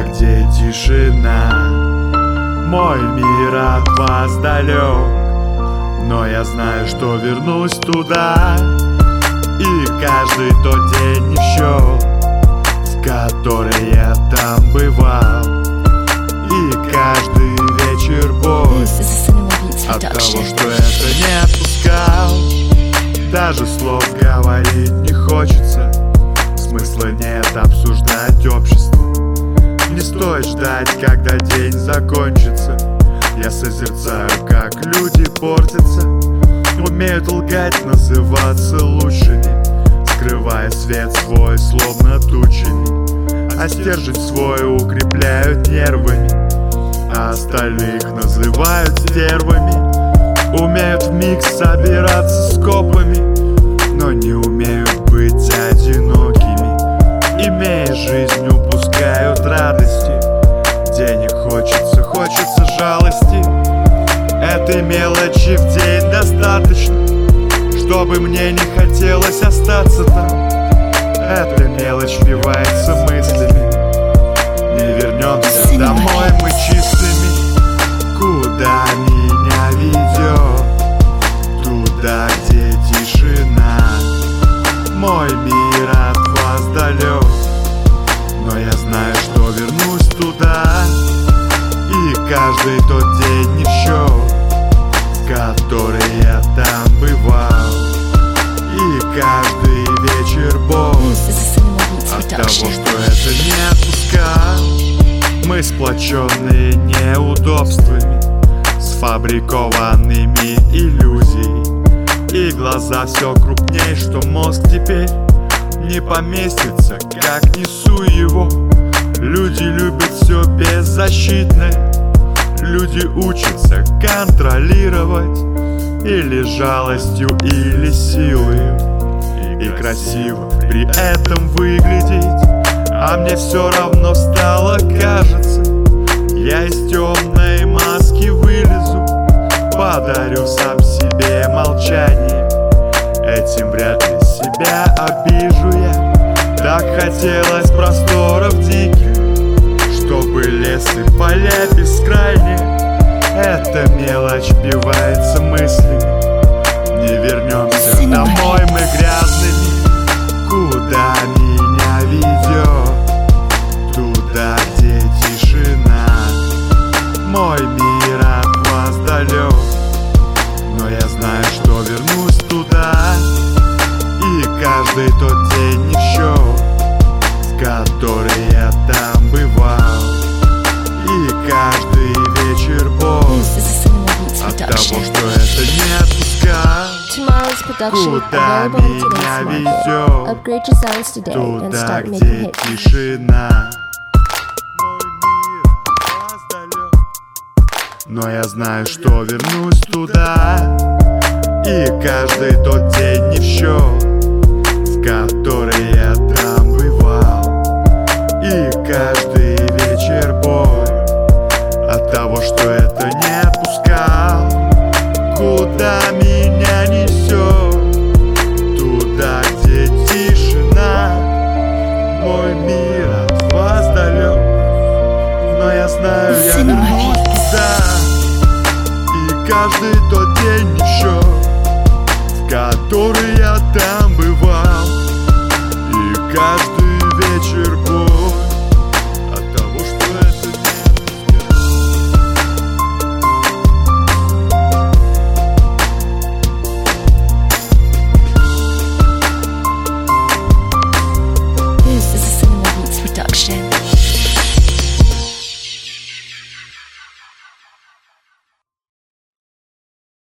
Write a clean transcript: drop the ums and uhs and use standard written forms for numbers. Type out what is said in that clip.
где тишина. Мой мир от вас далек, но я знаю, что вернусь туда. И каждый тот день не в счет, с которой я там бывал. И каждый вечер боль от того, что это не отпускал. Даже слов говорить не хочется, смысла нет обсуждать общество. Не стоит ждать, когда день закончится. Я созерцаю, как люди портятся, умеют лгать, называться лучшими, скрывая свет свой, словно тучами. А стержень свой укрепляют нервами, а остальных называют стервами. Умеют вмиг собираться с копами, но не умеют быть одинокими. Имея жизнь, упускают радости. Денег хочется, хочется жалости. Этой мелочи в день достаточно, чтобы мне не хотелось остаться там. Эта мелочь вбивается мыслями. Не вернемся домой мы чистыми. Куда меня ведет? Туда, где тишина. Мой мир от вас далек, но я знаю, что вернусь туда. И каждый тот день не в счет, с которой я там бывал. И каждый вечер боль от того, что это не отпускал. Мы сплоченные неудобствами, сфабрикованными иллюзией. И глаза все крупнее, что мозг теперь не поместится, как несу его. Люди любят все беззащитное. Люди учатся контролировать или жалостью, или силой. И красиво при этом выглядеть. А мне все равно стало, кажется, я из темной маски вылезу. Подарю сам себе молчание, этим вряд ли себя обижу я. Так хотелось просторов диких, чтобы лес и поля бескрайние. Эта мелочь вбивается мыслями. Не вернемся домой мы грязными. Куда меня ведет? Туда, где тишина. Мой мир от вас далек, но я знаю, что вернусь туда. И каждый тот день не в счет, с которой я там бывал. И каждый вечер боль от того, что это не отпускал. Куда меня везет? Туда, где тишина. Но я знаю, что вернусь туда. И каждый тот день не в счет, с которой я там бывал. И каждый вечер боль от того, что это не отпускал. Куда меня несет? Туда, где тишина. Мой мир от вас далек, но я знаю, я вернусь туда. И каждый тот день не в счет,